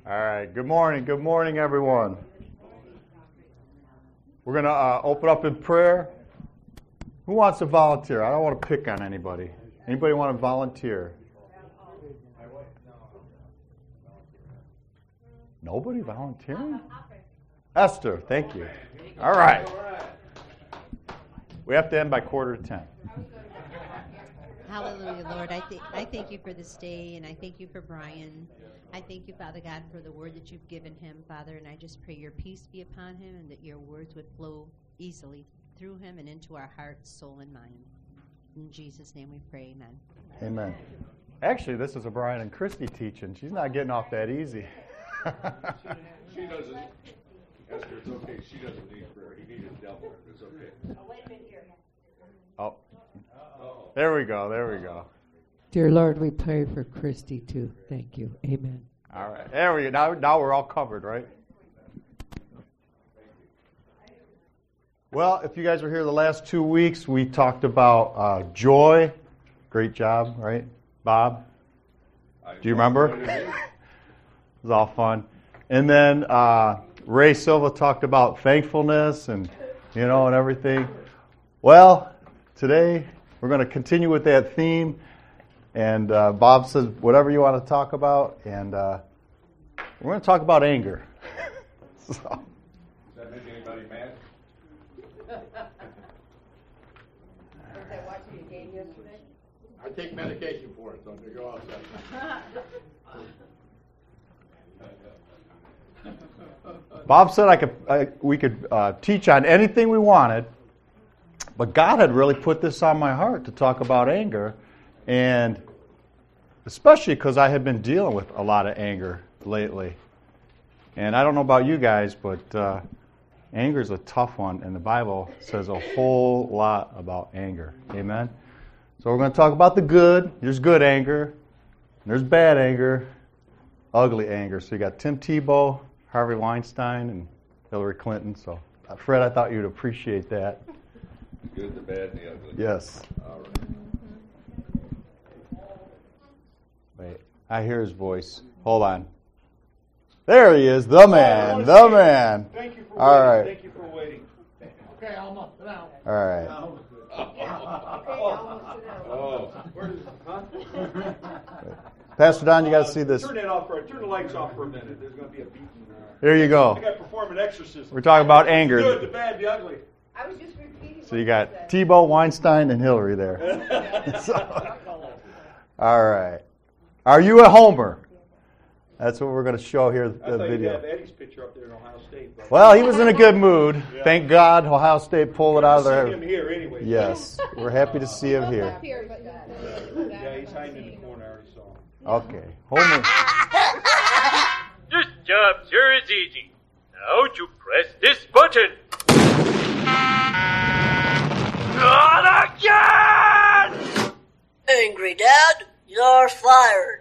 All right. Good morning, everyone. We're going to open up in prayer. Who wants to volunteer? I don't want to pick on anybody. Anybody want to volunteer? Nobody volunteering? Esther, thank you. All right. We have to end by 9:45. Hallelujah, Lord. I thank you for this day, and I thank you for Brian. I thank you, Father God, for the word that you've given him, Father, and I just pray your peace be upon him and that your words would flow easily through him and into our hearts, soul, and mind. In Jesus' name we pray, amen. Amen. Actually, this is a Brian and Christy teaching. She's not getting off that easy. She doesn't. Esther, it's okay. She doesn't need prayer. He needed double. It's okay. Oh, wait a minute here. Oh, there we go. Dear Lord, we pray for Christy too. Thank you. Amen. All right. There we go. Now we're all covered, right? Well, if you guys were here the last 2 weeks, we talked about joy. Great job, right, Bob? Do you remember? It was all fun. And then Ray Silva talked about thankfulness and everything. Well, today we're going to continue with that theme. And Bob says, whatever you want to talk about. And we're going to talk about anger. So. Does that make anybody mad? Was I watching a game yesterday? I take medication for it, so I'm going to go outside. Bob said we could teach on anything we wanted. But God had really put this on my heart to talk about anger. And especially because I have been dealing with a lot of anger lately. And I don't know about you guys, but anger is a tough one, and the Bible says a whole lot about anger. Amen? So we're going to talk about the good. There's good anger. There's bad anger. Ugly anger. So you got Tim Tebow, Harvey Weinstein, and Hillary Clinton. So, Fred, I thought you'd appreciate that. The good, the bad, and the ugly. Yes. All right. Wait, I hear his voice. Hold on. There he is, the man, the man. Thank you for All waiting. right. Thank you for waiting. Okay, Alma, sit down. All right. Pastor Don, you got to see this. Turn the lights off for a minute. There's going to be a beating. Here you I go. got to perform an exorcism. We're talking about The anger. good, the bad, the ugly. I was just repeating. So you got Tebow, Weinstein, and Hillary there. All right. Are you a homer? That's what we're going to show here in the I thought video. you'd have Eddie's picture up there in Ohio State. But Well, he was in a good mood. Thank God Ohio State pulled it out of see there. him here anyway. Yes, we're happy to see him here. Yeah, he's hiding in the corner. I already saw him. Okay. Homer. This job sure is easy. Now to press this button. Not again! Angry Dad, you're fired.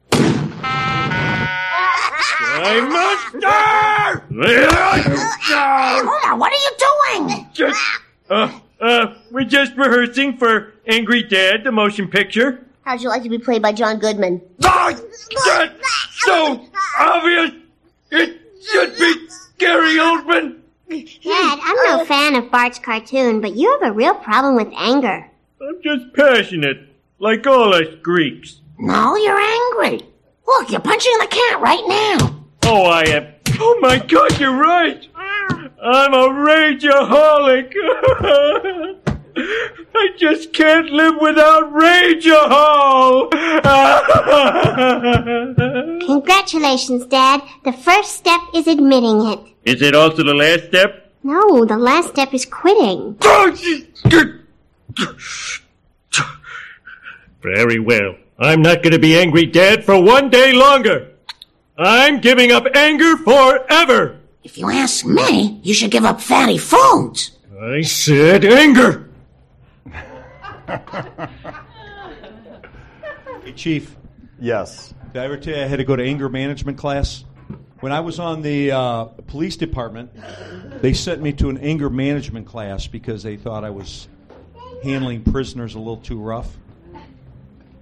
Monster! Homer, what are you doing? We're just rehearsing for Angry Dad, the motion picture. How'd you like to be played by John Goodman? Oh, that's so obvious! It should be Gary Oldman! Dad, I'm no fan of Bart's cartoon, but you have a real problem with anger. I'm just passionate, like all us Greeks. No, you're angry. Look, you're punching the cat right now. Oh, I am. Oh my God, you're right. I'm a rageaholic. I just can't live without Rageahol. Congratulations, Dad. The first step is admitting it. Is it also the last step? No, the last step is quitting. Very well. I'm not going to be angry, Dad, for one day longer. I'm giving up anger forever. If you ask me, you should give up fatty foods. I said anger. Hey, Chief. Yes. Did I ever tell you I had to go to anger management class? When I was on the police department, they sent me to an anger management class because they thought I was handling prisoners a little too rough.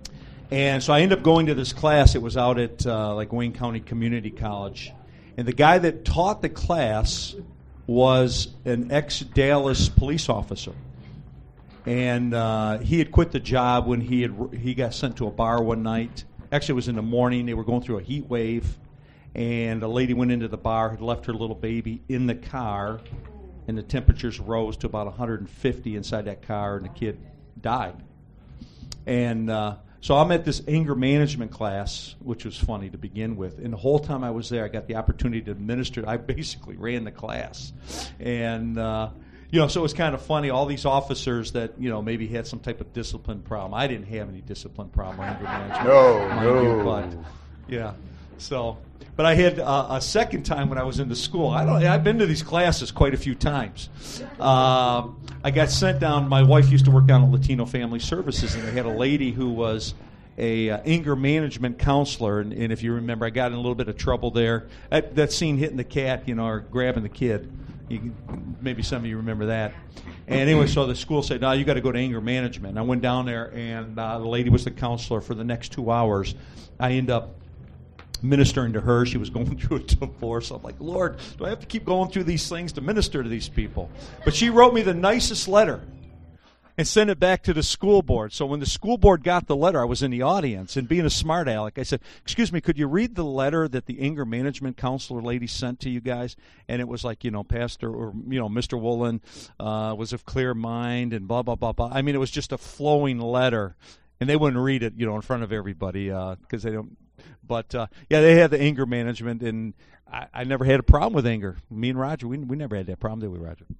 And so I ended up going to this class. It was out at like Wayne County Community College. And the guy that taught the class was an ex-Dallas police officer. And he had quit the job when he got sent to a bar one night. Actually, it was in the morning. They were going through a heat wave. And a lady went into the bar, had left her little baby in the car, and the temperatures rose to about 150 inside that car, and the kid died. And so I'm at this anger management class, which was funny to begin with. And the whole time I was there, I got the opportunity to administer. I basically ran the class. And, so it was kind of funny. All these officers that, maybe had some type of discipline problem. I didn't have any discipline problem or anger management. No. But, yeah. So, but I had a second time when I was in the school. I've been to these classes quite a few times. I got sent down. My wife used to work down at Latino Family Services, and they had a lady who was a anger management counselor. And if you remember, I got in a little bit of trouble there. That scene hitting the cat, or grabbing the kid. Maybe some of you remember that. And anyway, so the school said, "No, you got to go to anger management." And I went down there, and the lady was the counselor for the next 2 hours. I ended up ministering to her. She was going through a divorce. I'm like, Lord, do I have to keep going through these things to minister to these people? But she wrote me the nicest letter and sent it back to the school board. So when the school board got the letter, I was in the audience, and being a smart aleck, I said, "Excuse me, could you read the letter that the anger management counselor lady sent to you guys?" And it was like, Pastor, or, Mr. Woolen was of clear mind and blah, blah, blah, blah. I mean, it was just a flowing letter. And they wouldn't read it, in front of everybody because they don't. But, they had the anger management, and I never had a problem with anger. Me and Roger, we never had that problem, did we, Roger?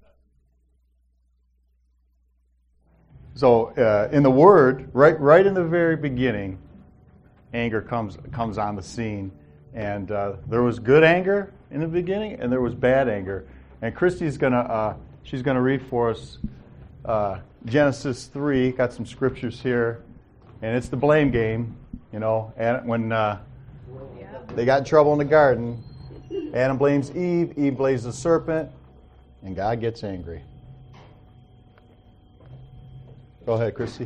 So in the Word, right in the very beginning, anger comes on the scene. And there was good anger in the beginning, and there was bad anger. And Christy's she's gonna read for us Genesis 3. Got some scriptures here, and it's the blame game. And when they got in trouble in the garden, Adam blames Eve, Eve blames the serpent, and God gets angry. Go ahead, Christy.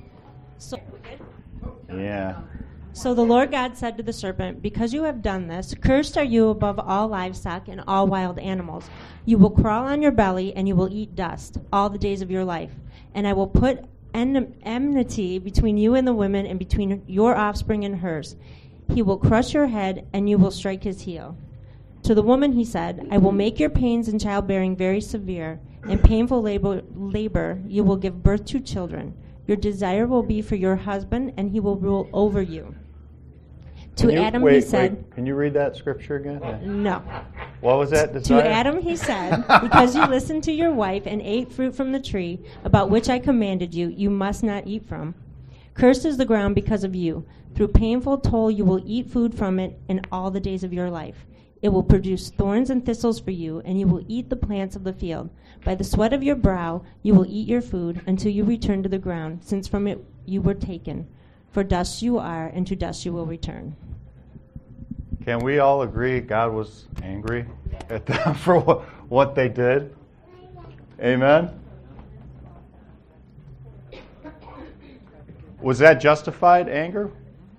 Yeah. So the Lord God said to the serpent, "Because you have done this, cursed are you above all livestock and all wild animals. You will crawl on your belly, and you will eat dust all the days of your life. And I will put enmity between you and the woman, and between your offspring and hers. He will crush your head, and you will strike his heel." To the woman he said, "I will make your pains in childbearing very severe. In painful labor you will give birth to children. Your desire will be for your husband, and he will rule over you." To Adam he said... Can you read that scripture again? No. What was that? Desire? To Adam he said, "Because you listened to your wife and ate fruit from the tree about which I commanded you, you must not eat from. Cursed is the ground because of you. Through painful toil you will eat food from it in all the days of your life. It will produce thorns and thistles for you, and you will eat the plants of the field. By the sweat of your brow you will eat your food until you return to the ground, since from it you were taken. For dust you are, and to dust you will return." Can we all agree God was angry at them for what they did? Amen? Was that justified anger?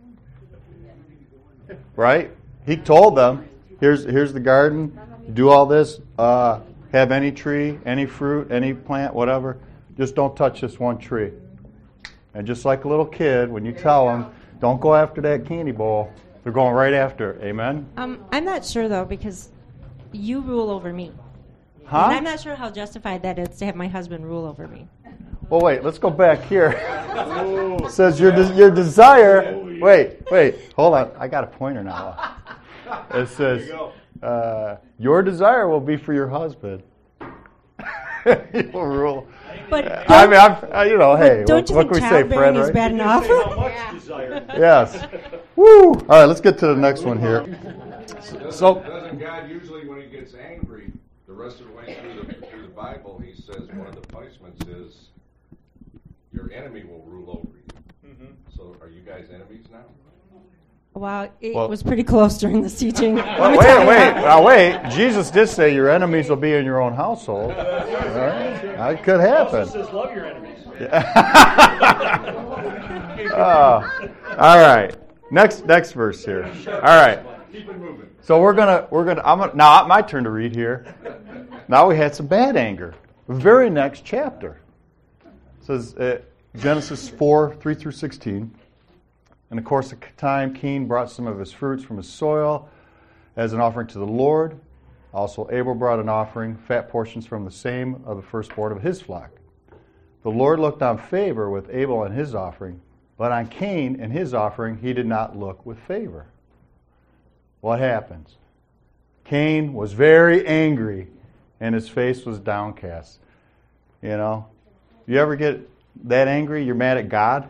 Right? He told them, here's the garden, do all this, have any tree, any fruit, any plant, whatever. Just don't touch this one tree. And just like a little kid, when you tell them, don't go after that candy bowl, they're going right after it. Amen? I'm not sure, though, because you rule over me. Huh? And I'm not sure how justified that is to have my husband rule over me. Well, wait, let's go back here. It says your desire... Wait, hold on. I got a pointer now. It says, your desire will be for your husband. He will rule. But hey, don't you what think can we say, childbearing Fred? is bad enough? Yes. Woo! All right, let's get to the next one here. So, doesn't God usually, when he gets angry, the rest of the way through the Bible, he says one of the punishments is your enemy will rule over you. Mm-hmm. So, are you guys enemies now? Wow, it was pretty close during this teaching. Wait. Jesus did say your enemies will be in your own household. Right? That could happen. It also says love your enemies. All right. Next verse here. All right. Keep it moving. So now my turn to read here. Now we had some bad anger. The very next chapter. It says Genesis 4:3-16. In the course of time, Cain brought some of his fruits from his soil as an offering to the Lord. Also Abel brought an offering, fat portions from the same of the firstborn of his flock. The Lord looked on favor with Abel and his offering, but on Cain and his offering he did not look with favor. What happens? Cain was very angry, and his face was downcast. You know, you ever get that angry, you're mad at God?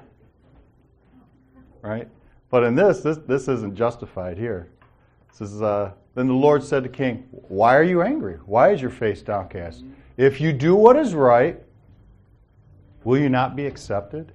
Right? But in this isn't justified here. It says, then the Lord said to Cain, why are you angry? Why is your face downcast? If you do what is right, will you not be accepted?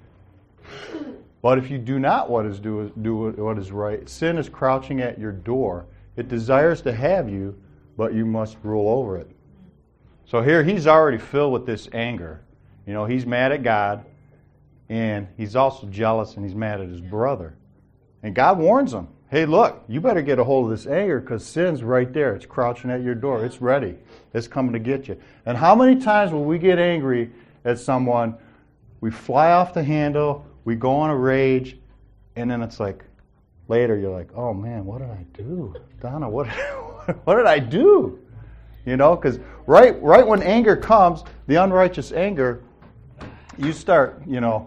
But if you do not do what is right, sin is crouching at your door. It desires to have you, but you must rule over it. So here he's already filled with this anger. You know, he's mad at God, and he's also jealous, and he's mad at his brother. And God warns him, hey, look, you better get a hold of this anger because sin's right there. It's crouching at your door. It's ready. It's coming to get you. And how many times will we get angry at someone, we fly off the handle, we go on a rage, and then it's like, later you're like, oh man, what did I do? Donna, what did I do? You know, because right when anger comes, the unrighteous anger, you start, you know,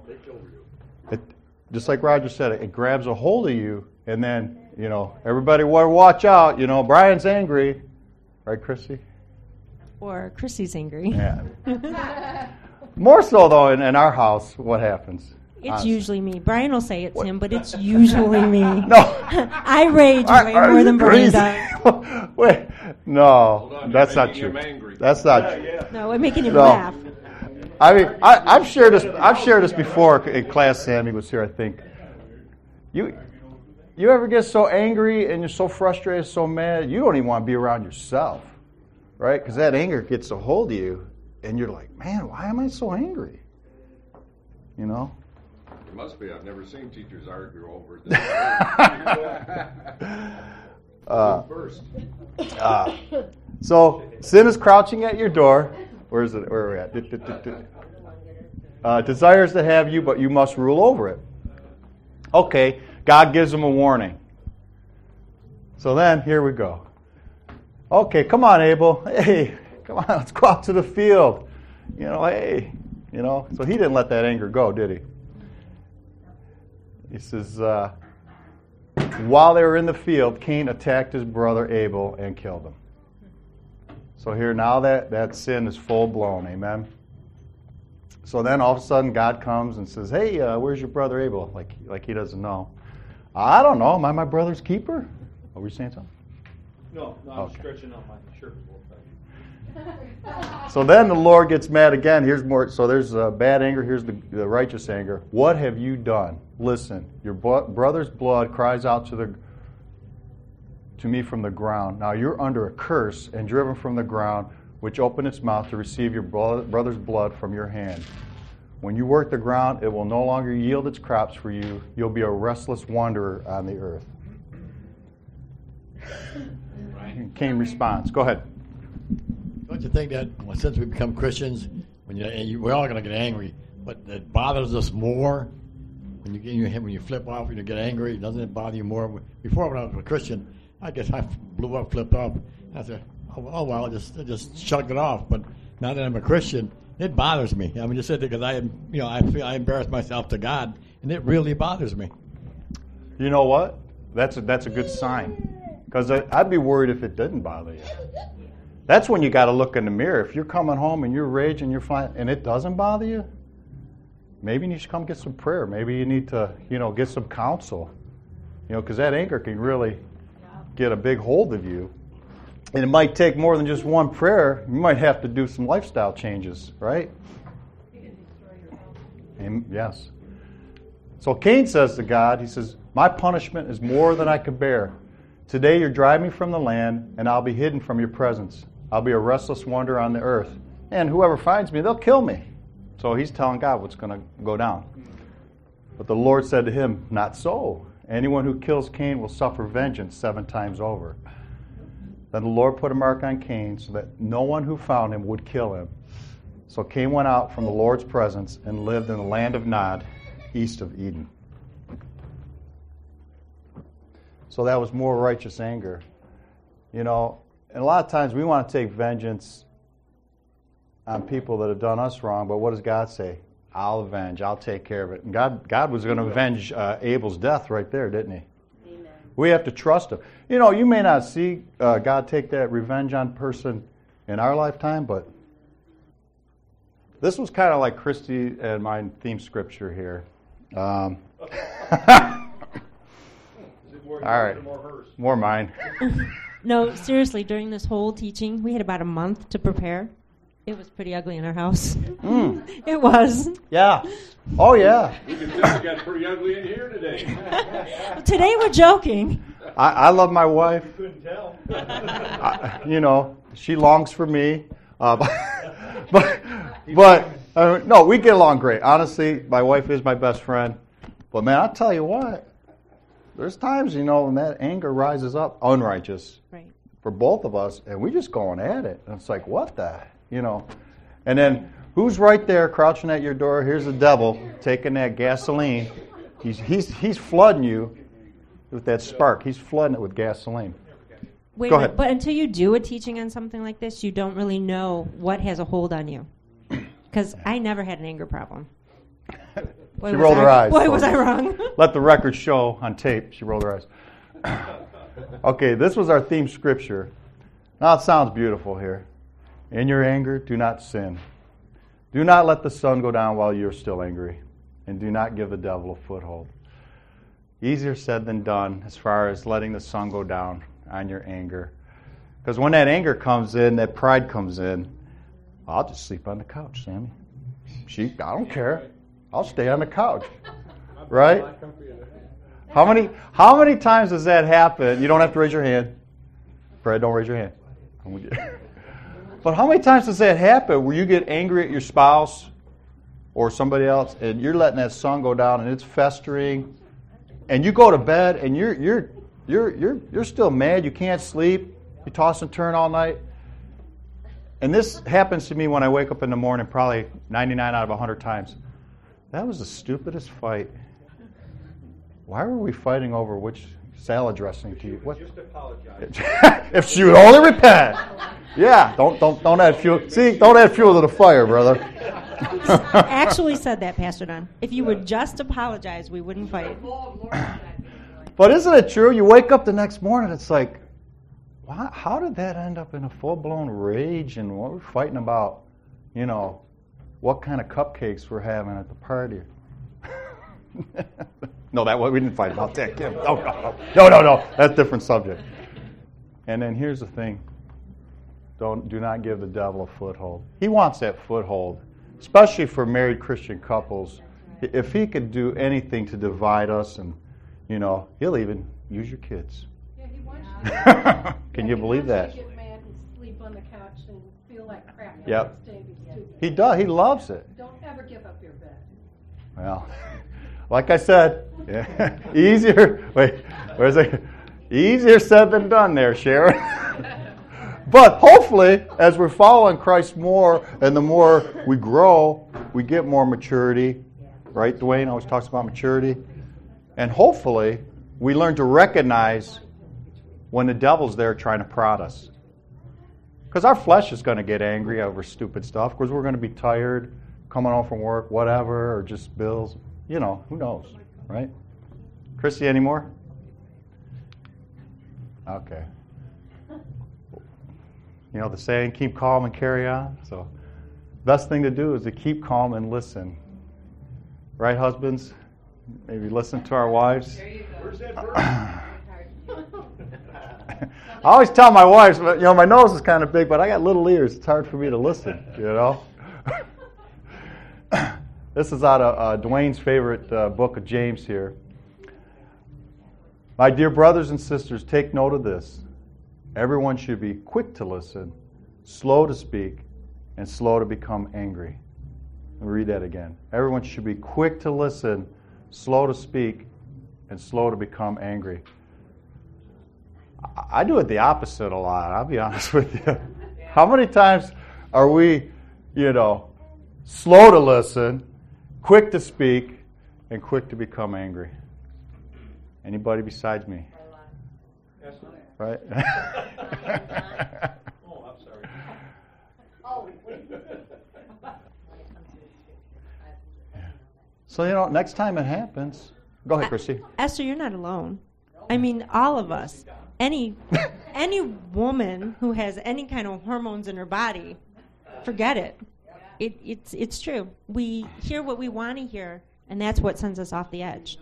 just like Roger said, it grabs a hold of you, and then, you know, everybody watch out, you know, Brian's angry. Right, Chrissy? Or Chrissy's angry. Yeah. More so, though, in our house, what happens? It's honestly. Usually me. Brian will say it's him, but it's usually me. No. I rage way more than Brian does. Wait, no, on, that's you're not making true. him angry. That's not true. No, we're making him No. laugh. I mean, I've shared this before in class. Sammy was here, I think. You ever get so angry and you're so frustrated, so mad, you don't even want to be around yourself, right? Because that anger gets a hold of you, and you're like, man, why am I so angry? You know? It must be. I've never seen teachers argue over this. First. So sin is crouching at your door. Where is it? Where are we at? Desires to have you, but you must rule over it. Okay, God gives him a warning. So then, here we go. Okay, come on, Abel. Hey, come on, let's go out to the field. You know, hey, you know. So he didn't let that anger go, did he? He says, while they were in the field, Cain attacked his brother Abel and killed him. So here now that sin is full blown, amen. So then all of a sudden God comes and says, hey, where's your brother Abel? Like he doesn't know. I don't know. Am I my brother's keeper? Are we saying something? No, I'm Okay. stretching out my shirt. So then the Lord gets mad again. Here's more. So there's bad anger. Here's the righteous anger. What have you done? Listen, your brother's blood cries out to me from the ground. Now you're under a curse and driven from the ground, which opened its mouth to receive your brother's blood from your hand. When you work the ground, it will no longer yield its crops for you. You'll be a restless wanderer on the earth. Cain responds. Go ahead. Don't you think that since we become Christians, we're all going to get angry, but it bothers us more when you flip off and you get angry? Doesn't it bother you more? Before, when I was a Christian, I guess I blew up, flipped off. I said, oh well, I just shrugged it off. But now that I'm a Christian, it bothers me. I mean, just because I feel I embarrass myself to God, and it really bothers me. You know what? That's a good sign. Because I'd be worried if it didn't bother you. That's when you got to look in the mirror. If you're coming home and you're raging, you're flying, and it doesn't bother you, maybe you need to come get some prayer. Maybe you need to, get some counsel. Because that anger can really get a big hold of you. And it might take more than just one prayer. You might have to do some lifestyle changes, right? Yes. So Cain says to God, he says, my punishment is more than I could bear. Today you're driving me from the land, and I'll be hidden from your presence. I'll be a restless wanderer on the earth. And whoever finds me, they'll kill me. So he's telling God what's going to go down. But the Lord said to him, not so. Anyone who kills Cain will suffer vengeance 7 times over. Then the Lord put a mark on Cain so that no one who found him would kill him. So Cain went out from the Lord's presence and lived in the land of Nod, east of Eden. So that was more righteous anger. And a lot of times we want to take vengeance on people that have done us wrong, but what does God say? I'll avenge. I'll take care of it. And God was going to avenge Abel's death right there, didn't he? Amen. We have to trust him. You may not see God take that revenge on person in our lifetime, but this was kind of like Christy and my theme scripture here. All right. More mine. No, seriously, during this whole teaching, we had about a month to prepare. It was pretty ugly in our house. It was. Yeah. Oh, yeah. We can tell it got pretty ugly in here today. Today we're joking. I love my wife. You couldn't tell. She longs for me. But no, we get along great. Honestly, my wife is my best friend. But, man, I'll tell you what. There's times, when that anger rises up, unrighteous, right, for both of us, and we just going at it. And it's like, what the, And then who's right there crouching at your door? Here's the devil taking that gasoline. He's flooding you with that spark. He's flooding it with gasoline. Wait Go a minute, ahead. but until you do a teaching on something like this, you don't really know what has a hold on you. Because I never had an anger problem. Boy, she rolled her eyes. Boy, was I wrong. Let the record show on tape. She rolled her eyes. Okay, this was our theme scripture. Now it sounds beautiful here. In your anger, do not sin. Do not let the sun go down while you're still angry. And do not give the devil a foothold. Easier said than done as far as letting the sun go down on your anger. Because when that anger comes in, that pride comes in, I'll just sleep on the couch, Sammy. I don't care. I'll stay on the couch. Right? How many times does that happen? You don't have to raise your hand. Fred, don't raise your hand. But how many times does that happen where you get angry at your spouse or somebody else and you're letting that sun go down and it's festering and you go to bed and you're still mad, you can't sleep, you toss and turn all night. And this happens to me when I wake up in the morning probably 99 out of 100 times. That was the stupidest fight. Why were we fighting over which salad dressing to you? What? Just apologize. If she would only repent. Yeah, don't add fuel. See, don't add fuel to the fire, brother. Actually said that, Pastor Don. If you would just apologize, we wouldn't fight. But isn't it true? You wake up the next morning, it's like, how did that end up in a full-blown rage and what we're fighting about, what kind of cupcakes we're having at the party? No, we didn't fight about that, Kim. No. That's a different subject. And then here's the thing. Do not give the devil a foothold. He wants that foothold, especially for married Christian couples. If he could do anything to divide us, and he'll even use your kids. Yeah, he wants you. Can you believe that? He get mad and sleep on the couch and feel like crap. Yep. Stupid. He does. He loves it. Don't ever give up your bed. Well, like I said, easier. Wait, where's it? Easier said than done there, Sharon. But hopefully, as we're following Christ more, and the more we grow, we get more maturity. Right? Dwayne always talks about maturity. And hopefully, we learn to recognize when the devil's there trying to prod us. Because our flesh is going to get angry over stupid stuff. Because we're going to be tired, coming home from work, whatever, or just bills. Who knows, right? Christy, any more? Okay. The saying, keep calm and carry on. So, best thing to do is to keep calm and listen. Right, husbands? Maybe listen to our wives. There you go. Where's that verse? I always tell my wives, my nose is kind of big, but I got little ears. It's hard for me to listen, This is out of Dwayne's favorite book of James here. My dear brothers and sisters, take note of this. Everyone should be quick to listen, slow to speak, and slow to become angry. Let me read that again. Everyone should be quick to listen, slow to speak, and slow to become angry. I do it the opposite a lot, I'll be honest with you. How many times are we, slow to listen, quick to speak, and quick to become angry? Anybody besides me? Right? Oh, I'm sorry. So, next time it happens, go ahead, Christy. Esther, you're not alone. I mean, all of us. Any woman who has any kind of hormones in her body, forget it. It's true. We hear what we want to hear, and that's what sends us off the edge.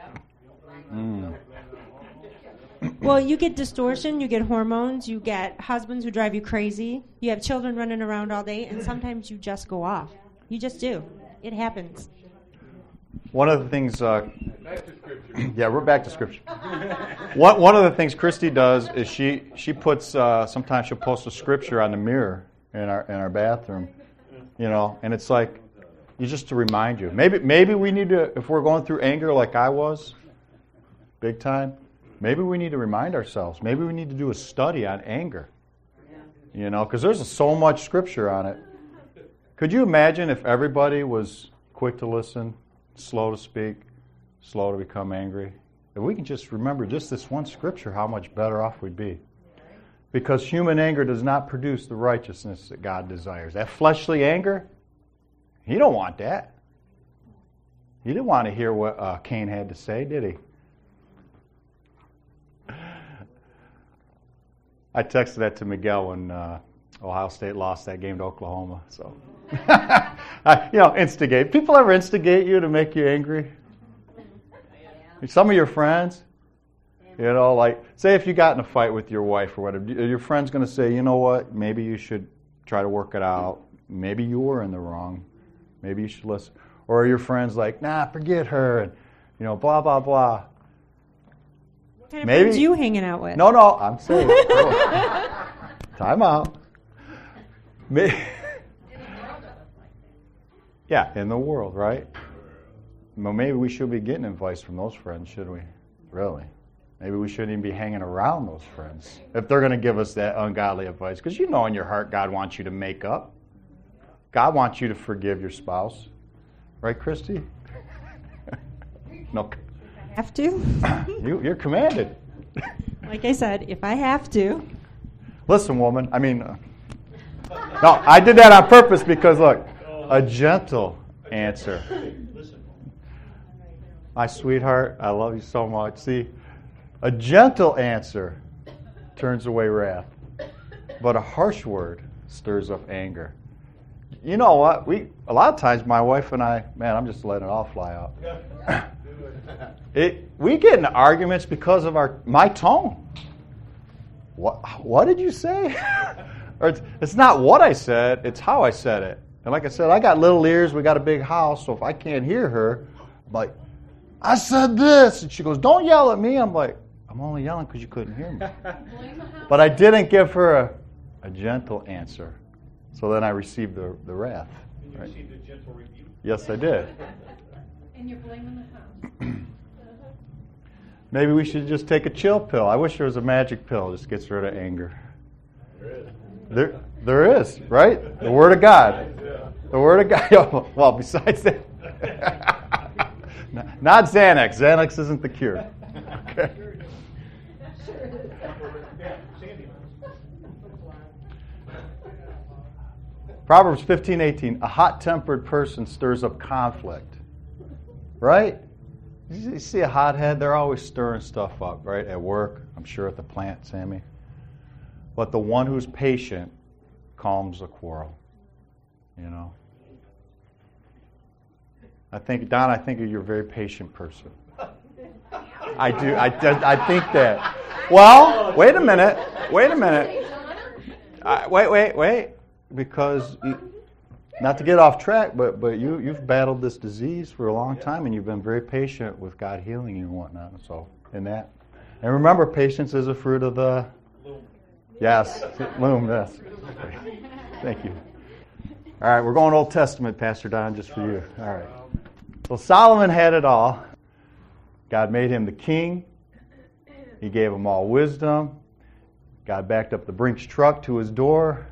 Well, you get distortion, you get hormones, you get husbands who drive you crazy, you have children running around all day, and sometimes you just go off. You just do. It happens. One of the things, yeah, we're back to Scripture. One of the things Christy does is she puts, sometimes she'll post a scripture on the mirror in our bathroom, and it's like, just to remind you. Maybe we need to, if we're going through anger like I was, big time, maybe we need to remind ourselves. Maybe we need to do a study on anger, because there's so much Scripture on it. Could you imagine if everybody was quick to listen, slow to speak, slow to become angry? If we can just remember just this one Scripture, how much better off we'd be. Because human anger does not produce the righteousness that God desires. That fleshly anger, He don't want that. He didn't want to hear what Cain had to say, did he? I texted that to Miguel when Ohio State lost that game to Oklahoma. So, instigate. People ever instigate you to make you angry? Some of your friends, like, say if you got in a fight with your wife or whatever, your friend's going to say, you know what, maybe you should try to work it out. Maybe you were in the wrong. Maybe you should listen. Or your friend's like, nah, forget her, and, blah, blah, blah. What kind of friends are you hanging out with? No, I'm saying. Time out. Yeah, in the world, right? Well, maybe we should be getting advice from those friends, should we? Really? Maybe we shouldn't even be hanging around those friends if they're going to give us that ungodly advice. Because in your heart God wants you to make up. God wants you to forgive your spouse. Right, Christy? No. Have to? You're commanded. Like I said, if I have to. Listen, woman, no, I did that on purpose because, look, a gentle answer. My sweetheart, I love you so much. See, a gentle answer turns away wrath, but a harsh word stirs up anger. You know what? A lot of times my wife and I, man, I'm just letting it all fly out. We get into arguments because of my tone. What did you say? Or it's not what I said, it's how I said it. And like I said, I got little ears, we got a big house, so if I can't hear her, I'm like, I said this. And she goes, don't yell at me. I'm like, I'm only yelling because you couldn't hear me. But I didn't give her a gentle answer. So then I received the wrath. And you received a gentle rebuke? Yes, I did. And you're blaming the house. Maybe we should just take a chill pill. I wish there was a magic pill that just gets rid of anger. There is, right? The Word of God. The Word of God. Well, besides that, not Xanax. Xanax isn't the cure. Okay. Proverbs 15:18. A hot-tempered person stirs up conflict. Right? You see a hothead, they're always stirring stuff up, right? At work, I'm sure at the plant, Sammy. But the one who's patient calms a quarrel. I think, Don, you're a very patient person. I do. I think that. Well, wait a minute. Wait. Because, not to get off track, but you've battled this disease for a long time, and you've been very patient with God healing you and whatnot. So, in that. And remember, patience is a fruit of the... Yes, loom, yes. Okay. Thank you. All right, we're going Old Testament, Pastor Don, just for you. All right. So Solomon had it all. God made him the king. He gave him all wisdom. God backed up the Brinks truck to his door.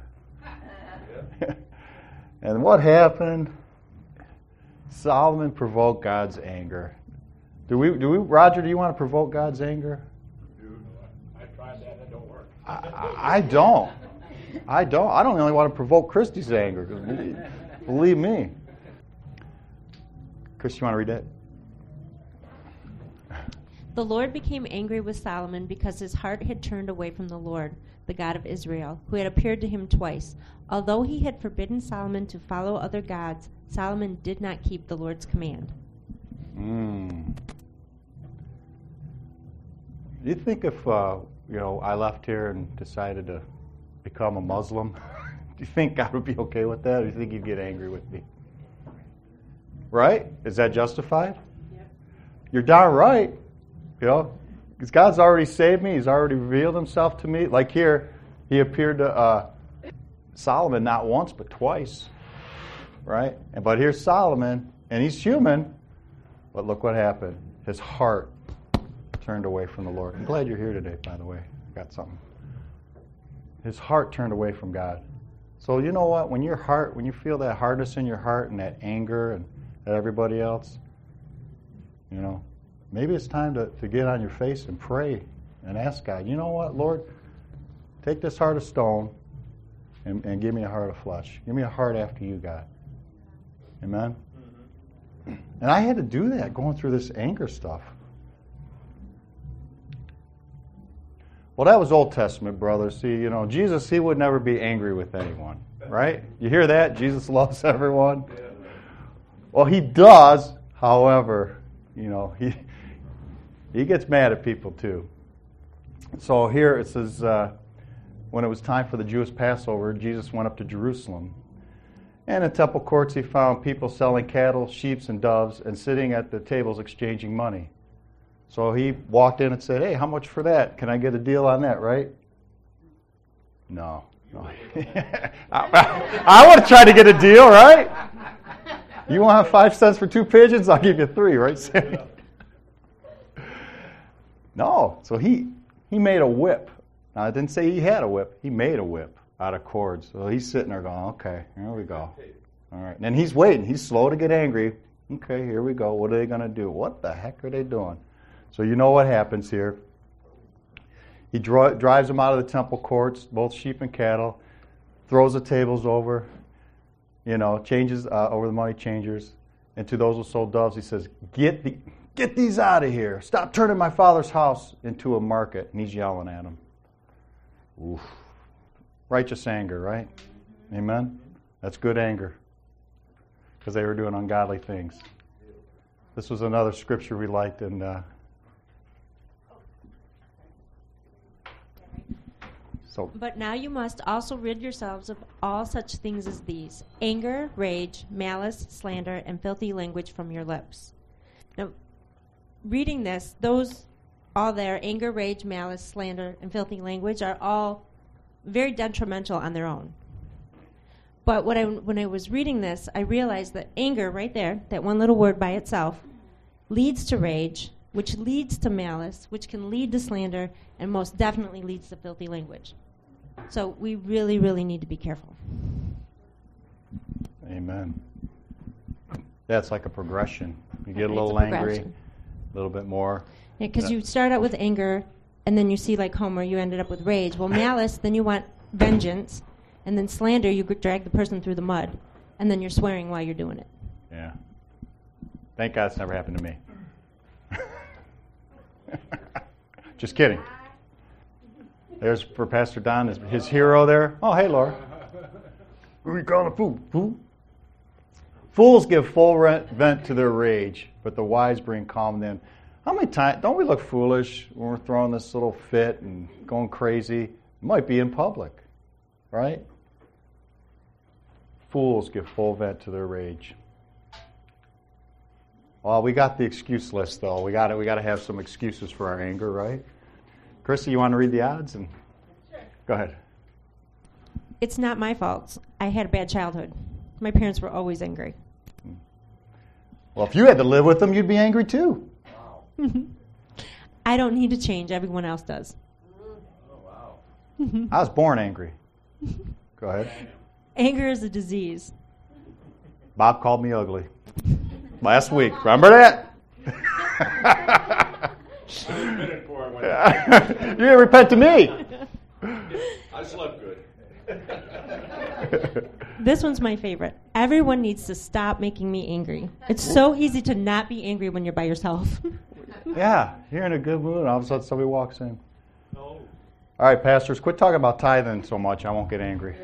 And what happened? Solomon provoked God's anger. Roger, do you want to provoke God's anger? I tried that, it don't work. I don't. I don't only want to provoke Christy's anger. Believe me. Chris, you want to read that? The Lord became angry with Solomon because his heart had turned away from the Lord, the God of Israel, who had appeared to him twice. Although he had forbidden Solomon to follow other gods, Solomon did not keep the Lord's command. Do you think if I left here and decided to become a Muslim, do you think God would be okay with that, or do you think he'd get angry with me? Right? Is that justified? Yep. You're darn right. Because God's already saved me. He's already revealed himself to me. Like here, he appeared to Solomon not once but twice. Right? But here's Solomon, and he's human. But look what happened. His heart turned away from the Lord. I'm glad you're here today, by the way. I got something. His heart turned away from God. So you know what? When you feel that hardness in your heart and that anger and at everybody else, maybe it's time to get on your face and pray and ask God, you know what, Lord, take this heart of stone and give me a heart of flesh. Give me a heart after you, God. Amen? Mm-hmm. And I had to do that going through this anger stuff. Well, that was Old Testament, brothers. See, Jesus, he would never be angry with anyone, right? You hear that? Jesus loves everyone. Well, he does. However, he gets mad at people too. So here it says, when it was time for the Jewish Passover, Jesus went up to Jerusalem. And in temple courts he found people selling cattle, sheep, and doves, and sitting at the tables exchanging money. So he walked in and said, hey, how much for that? Can I get a deal on that, right? No. I want to try to get a deal, right? You want to have 5 cents for 2 pigeons? I'll give you 3, right, Sammy? No. So he made a whip. Now, I didn't say he had a whip. He made a whip out of cords. So he's sitting there going, okay, here we go. All right. And then he's waiting. He's slow to get angry. Okay, here we go. What are they going to do? What the heck are they doing? So you know what happens here. He drives them out of the temple courts, both sheep and cattle, throws the tables over, changes over the money changers. And to those who sold doves, he says, get these out of here. Stop turning my father's house into a market. And he's yelling at them. Oof. Righteous anger, right? Amen? That's good anger. Because they were doing ungodly things. This was another scripture we liked in But now you must also rid yourselves of all such things as these: anger, rage, malice, slander, and filthy language from your lips. Now, reading this, those all there, anger, rage, malice, slander, and filthy language, are all very detrimental on their own. But when I was reading this, I realized that anger, right there, that one little word by itself, leads to rage, which leads to malice, which can lead to slander, and most definitely leads to filthy language. So we really, really need to be careful. Amen. That's like a progression. You get a little angry, a little bit more. Yeah, because you start out with anger, and then you see, like Homer, you ended up with rage. Well, malice, then you want vengeance, and then slander, you drag the person through the mud, and then you're swearing while you're doing it. Yeah. Thank God it's never happened to me. Just kidding. There's for Pastor Don, his hero there. Oh, hey, Laura. Who are you calling a fool? Fool? Fools give full vent to their rage, but the wise bring calm then. How many times, don't we look foolish when we're throwing this little fit and going crazy? It might be in public, right? Fools give full vent to their rage. Well, we got the excuse list, though. We got to have some excuses for our anger, right? Chrissy, you want to read the odds? Sure. Go ahead. It's not my fault. I had a bad childhood. My parents were always angry. Well, if you had to live with them, you'd be angry too. Wow. I don't need to change. Everyone else does. I was born angry. Go ahead. Anger is a disease. Bob called me ugly last week. Remember that? You didn't repent to me. I slept good. This one's my favorite. Everyone needs to stop making me angry. It's so easy to not be angry when you're by yourself. Yeah, you're in a good mood, and all of a sudden somebody walks in. All right, pastors, quit talking about tithing so much. I won't get angry.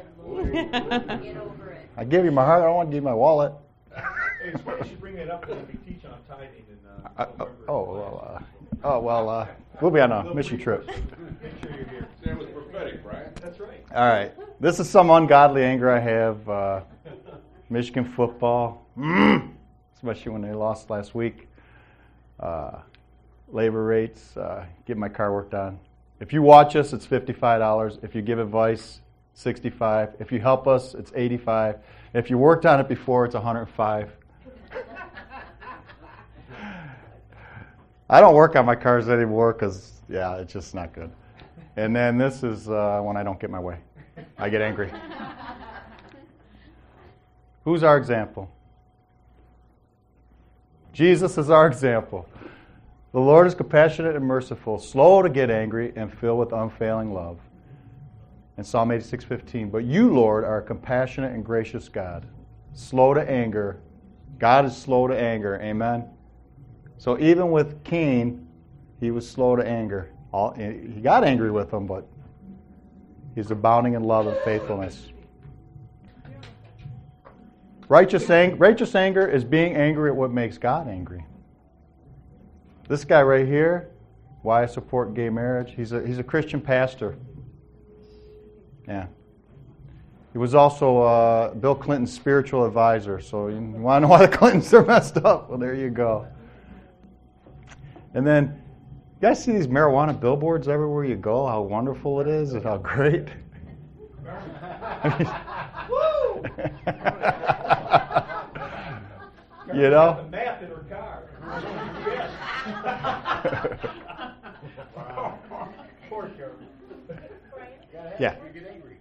I give you my heart. I don't want to give you my wallet. Hey, it's funny you should bring that up when we teach on tithing. We'll be on a mission trip. Make sure you're here. That was prophetic, Brian. That's right. All right. This is some ungodly anger I have. Michigan football, especially when they lost last week. Labor rates, get my car worked on. If you watch us, it's $55. If you give advice, $65. If you help us, it's $85. If you worked on it before, it's $105. I don't work on my cars anymore because, it's just not good. And then this is when I don't get my way. I get angry. Who's our example? Jesus is our example. The Lord is compassionate and merciful, slow to get angry, and filled with unfailing love. In Psalm 86:15, but you, Lord, are a compassionate and gracious God, slow to anger. God is slow to anger. Amen? So even with Cain, he was slow to anger. He got angry with him, but he's abounding in love and faithfulness. Righteous anger is being angry at what makes God angry. This guy right here, why I support gay marriage, he's a Christian pastor. Yeah. He was also Bill Clinton's spiritual advisor. So you want to know why the Clintons are messed up? Well, there you go. And then, you guys see these marijuana billboards everywhere you go, how wonderful it is and how great? You know? The map in her car. Poor Carol. Yeah. You get angry.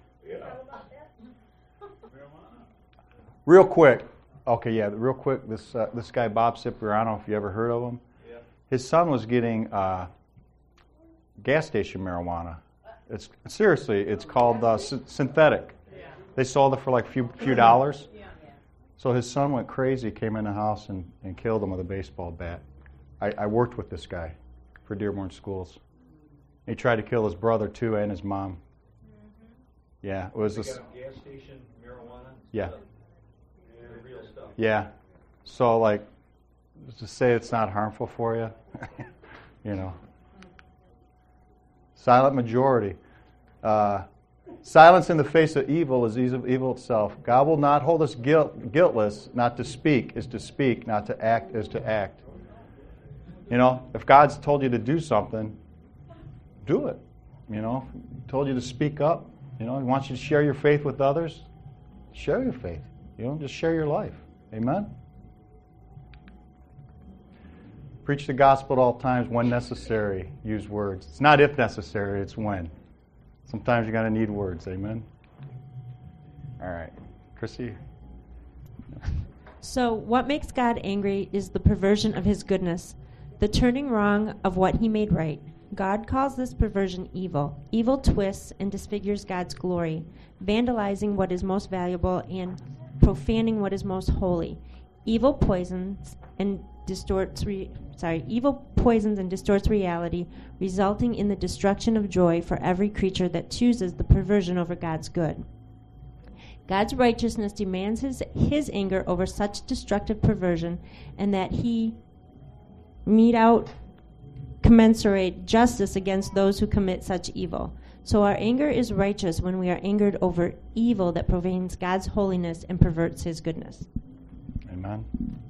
Real quick. Okay, real quick. This guy, Bob Cipriano, if you ever heard of him, his son was getting gas station marijuana. It's called synthetic. They sold it for like few dollars. So his son went crazy, came in the house and killed him with a baseball bat. I worked with this guy for Dearborn Schools. He tried to kill his brother too and his mom. Yeah, it was this. Gas station marijuana. Yeah. Real stuff. Yeah. So like, to say it's not harmful for you, you know. Silent majority. Silence in the face of evil is evil itself. God will not hold us guiltless. Not to speak is to speak. Not to act is to act. You know, if God's told you to do something, do it. You know, told you to speak up. You know, He wants you to share your faith with others. Share your faith. You know, just share your life. Amen? Preach the gospel at all times when necessary. Use words. It's not if necessary, it's when. Sometimes you're going to need words. Amen? All right. Chrissy? So, what makes God angry is the perversion of His goodness, the turning wrong of what He made right. God calls this perversion evil. Evil twists and disfigures God's glory, vandalizing what is most valuable and profaning what is most holy. Evil poisons and distorts reality, resulting in the destruction of joy for every creature that chooses the perversion over God's good. God's righteousness demands his anger over such destructive perversion, and that He mete out commensurate justice against those who commit such evil. So our anger is righteous when we are angered over evil that profanes God's holiness and perverts His goodness. Amen.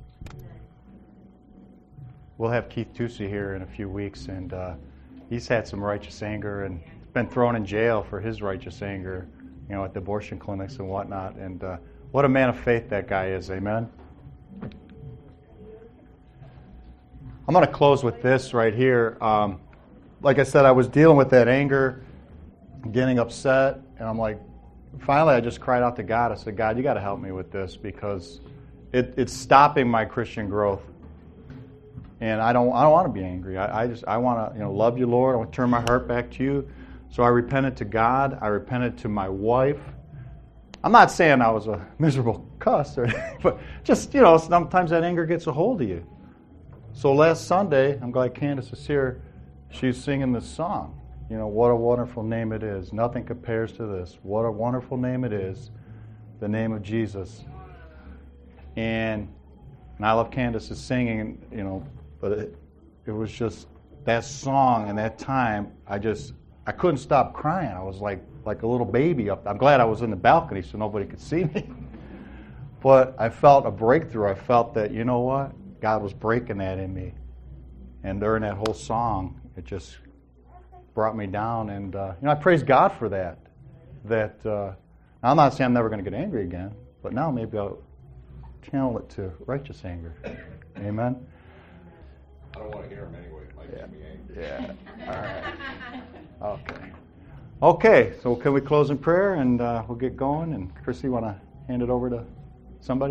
We'll have Keith Tucci here in a few weeks, and he's had some righteous anger and been thrown in jail for his righteous anger, you know, at the abortion clinics and whatnot. And what a man of faith that guy is. Amen. I'm going to close with this right here. Like I said, I was dealing with that anger, getting upset, and I'm like, finally I just cried out to God. I said, God, you got to help me with this because it's stopping my Christian growth. And I don't want to be angry. I want to love you, Lord. I want to turn my heart back to you. So I repented to God. I repented to my wife. I'm not saying I was a miserable cuss or anything, but just, sometimes that anger gets a hold of you. So last Sunday, I'm glad Candace is here, she's singing this song. What a wonderful name it is. Nothing compares to this. What a wonderful name it is, the name of Jesus. And I love Candace's singing, but it was just that song and that time, I couldn't stop crying. I was like a little baby up. I'm glad I was in the balcony so nobody could see me. But I felt a breakthrough. I felt that, you know what? God was breaking that in me. And during that whole song, it just brought me down. And, I praise God for that. I'm not saying I'm never going to get angry again, but now maybe I'll channel it to righteous anger. Amen? I don't want to hear him anyway. It might get me angry. Yeah. All right. Okay, so can we close in prayer and we'll get going? And Chrissy, want to hand it over to somebody?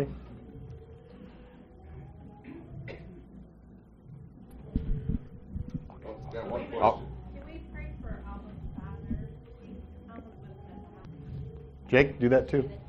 Got one question. Can we pray for Alma's father? Alma's with Jake, do that too.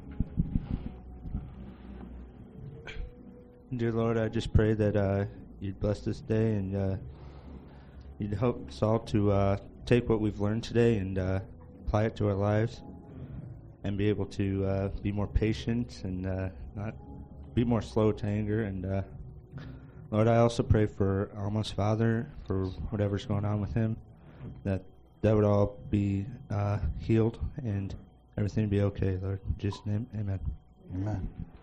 Dear Lord, I just pray that you'd bless this day and you'd help us all to take what we've learned today and apply it to our lives and be able to be more patient and not be more slow to anger. And Lord, I also pray for Alma's father, for whatever's going on with him, that would all be healed and everything be okay, Lord. In Jesus' name, amen. Amen.